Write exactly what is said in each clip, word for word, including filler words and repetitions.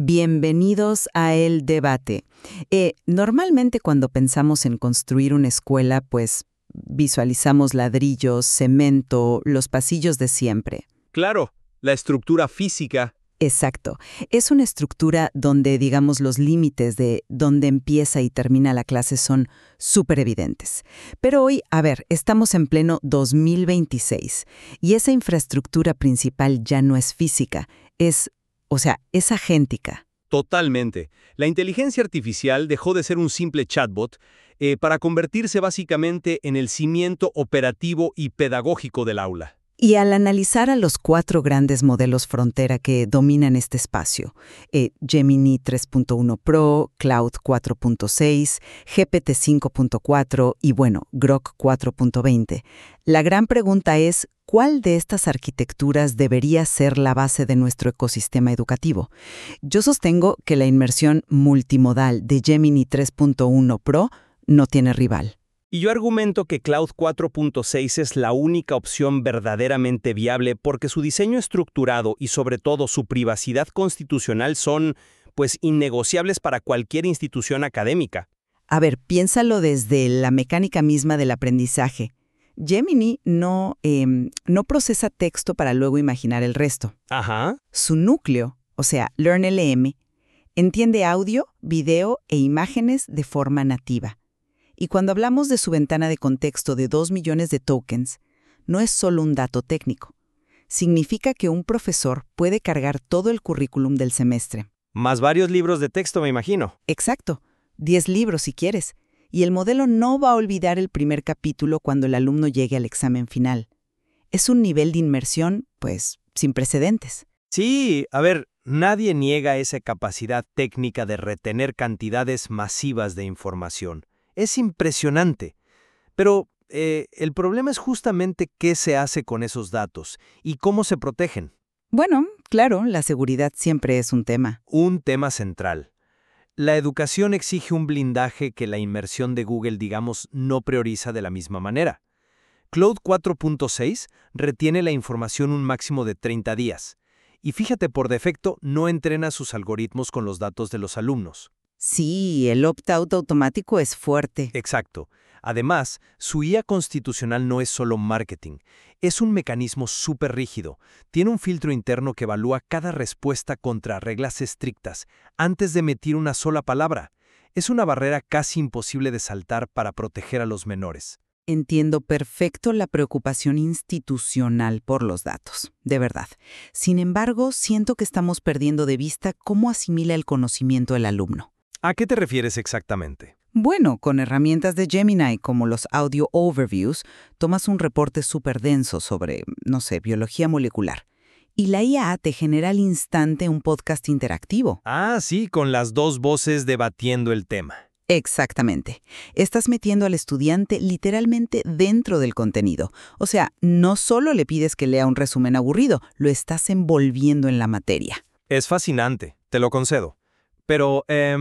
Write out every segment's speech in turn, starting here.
Bienvenidos a El Debate. Eh, normalmente cuando pensamos en construir una escuela, pues visualizamos ladrillos, cemento, los pasillos de siempre. Claro, la estructura física. Exacto. Es una estructura donde, digamos, los límites de dónde empieza y termina la clase son súper evidentes. Pero hoy, a ver, estamos en pleno dos mil veintiséis y esa infraestructura principal ya no es física, es, o sea, es agéntica. Totalmente. La inteligencia artificial dejó de ser un simple chatbot eh, para convertirse básicamente en el cimiento operativo y pedagógico del aula. Y al analizar a los cuatro grandes modelos frontera que dominan este espacio, eh, Gemini tres punto uno Pro, Claude cuatro punto seis, G P T cinco punto cuatro y, bueno, Grok cuatro punto veinte, la gran pregunta es, ¿cuál de estas arquitecturas debería ser la base de nuestro ecosistema educativo? Yo sostengo que la inmersión multimodal de Gemini tres punto uno Pro no tiene rival. Y yo argumento que Claude cuatro punto seis es la única opción verdaderamente viable porque su diseño estructurado y sobre todo su privacidad constitucional son, pues, innegociables para cualquier institución académica. A ver, piénsalo desde la mecánica misma del aprendizaje. Gemini no, eh, no procesa texto para luego imaginar el resto. Ajá. Su núcleo, o sea, LearnLM, entiende audio, video e imágenes de forma nativa. Y cuando hablamos de su ventana de contexto de dos millones de tokens, no es solo un dato técnico. Significa que un profesor puede cargar todo el currículum del semestre. Más varios libros de texto, me imagino. Exacto, diez libros si quieres. Y el modelo no va a olvidar el primer capítulo cuando el alumno llegue al examen final. Es un nivel de inmersión, pues, sin precedentes. Sí, a ver, nadie niega esa capacidad técnica de retener cantidades masivas de información. Es impresionante. Pero eh, el problema es justamente qué se hace con esos datos y cómo se protegen. Bueno, claro, la seguridad siempre es un tema. Un tema central. La educación exige un blindaje que la inmersión de Google, digamos, no prioriza de la misma manera. Claude cuatro punto seis retiene la información un máximo de treinta días. Y fíjate, por defecto, no entrena sus algoritmos con los datos de los alumnos. Sí, el opt-out automático es fuerte. Exacto. Además, su I A constitucional no es solo marketing, es un mecanismo súper rígido. Tiene un filtro interno que evalúa cada respuesta contra reglas estrictas antes de emitir una sola palabra. Es una barrera casi imposible de saltar para proteger a los menores. Entiendo perfecto la preocupación institucional por los datos, de verdad. Sin embargo, siento que estamos perdiendo de vista cómo asimila el conocimiento el alumno. ¿A qué te refieres exactamente? Bueno, con herramientas de Gemini como los Audio Overviews, tomas un reporte súper denso sobre, no sé, biología molecular. Y la I A te genera al instante un podcast interactivo. Ah, sí, con las dos voces debatiendo el tema. Exactamente. Estás metiendo al estudiante literalmente dentro del contenido. O sea, no solo le pides que lea un resumen aburrido, lo estás envolviendo en la materia. Es fascinante, te lo concedo. Pero, eh,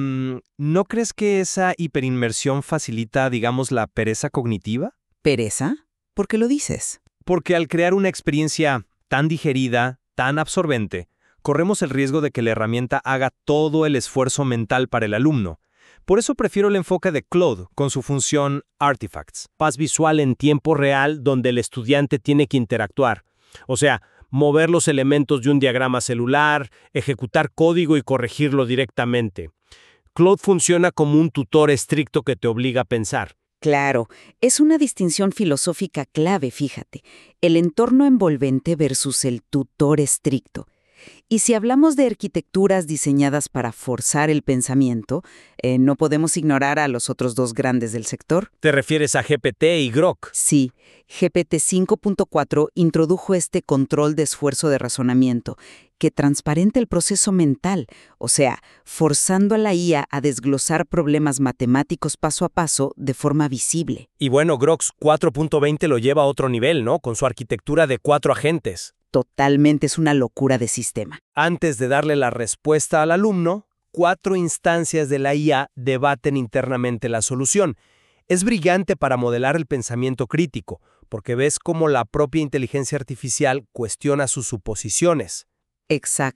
¿no crees que esa hiperinmersión facilita, digamos, la pereza cognitiva? ¿Pereza? ¿Por qué lo dices? Porque al crear una experiencia tan digerida, tan absorbente, corremos el riesgo de que la herramienta haga todo el esfuerzo mental para el alumno. Por eso prefiero el enfoque de Claude con su función Artifacts. Paz visual en tiempo real donde el estudiante tiene que interactuar. O sea, mover los elementos de un diagrama celular, ejecutar código y corregirlo directamente. Claude funciona como un tutor estricto que te obliga a pensar. Claro, es una distinción filosófica clave, fíjate. El entorno envolvente versus el tutor estricto. Y si hablamos de arquitecturas diseñadas para forzar el pensamiento, eh, no podemos ignorar a los otros dos grandes del sector. ¿Te refieres a G P T y Grok? Sí, G P T cinco punto cuatro introdujo este control de esfuerzo de razonamiento que transparenta el proceso mental, o sea, forzando a la I A a desglosar problemas matemáticos paso a paso de forma visible. Y bueno, Grok cuatro punto veinte lo lleva a otro nivel, ¿no? Con su arquitectura de cuatro agentes. Totalmente es una locura de sistema. Antes de darle la respuesta al alumno, cuatro instancias de la I A debaten internamente la solución. Es brillante para modelar el pensamiento crítico, porque ves cómo la propia inteligencia artificial cuestiona sus suposiciones. Exacto.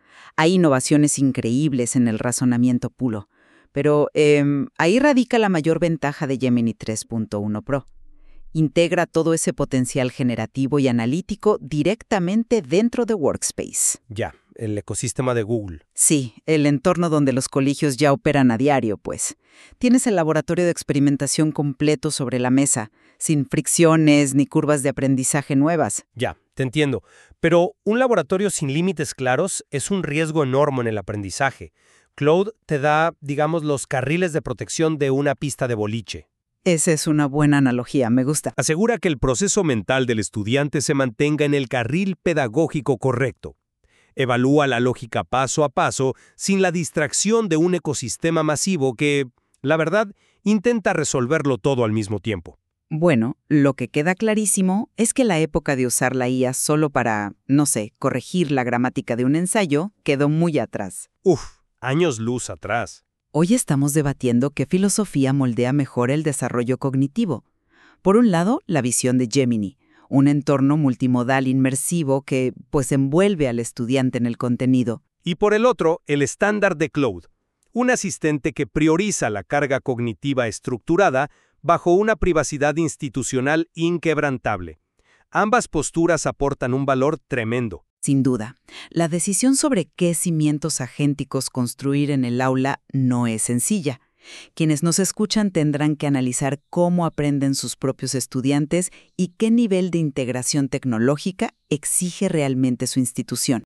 Hay innovaciones increíbles en el razonamiento puro, pero eh, ahí radica la mayor ventaja de Gemini tres punto uno Pro. Integra todo ese potencial generativo y analítico directamente dentro de Workspace. Ya, el ecosistema de Google. Sí, el entorno donde los colegios ya operan a diario, pues. Tienes el laboratorio de experimentación completo sobre la mesa, sin fricciones ni curvas de aprendizaje nuevas. Ya, te entiendo. Pero un laboratorio sin límites claros es un riesgo enorme en el aprendizaje. Claude te da, digamos, los carriles de protección de una pista de boliche. Esa es una buena analogía, me gusta. Asegura que el proceso mental del estudiante se mantenga en el carril pedagógico correcto. Evalúa la lógica paso a paso sin la distracción de un ecosistema masivo que, la verdad, intenta resolverlo todo al mismo tiempo. Bueno, lo que queda clarísimo es que la época de usar la I A solo para, no sé, corregir la gramática de un ensayo quedó muy atrás. Uf, años luz atrás. Hoy estamos debatiendo qué filosofía moldea mejor el desarrollo cognitivo. Por un lado, la visión de Gemini, un entorno multimodal inmersivo que, pues, envuelve al estudiante en el contenido. Y por el otro, el estándar de Claude, un asistente que prioriza la carga cognitiva estructurada bajo una privacidad institucional inquebrantable. Ambas posturas aportan un valor tremendo. Sin duda, la decisión sobre qué cimientos agénticos construir en el aula no es sencilla. Quienes nos escuchan tendrán que analizar cómo aprenden sus propios estudiantes y qué nivel de integración tecnológica exige realmente su institución.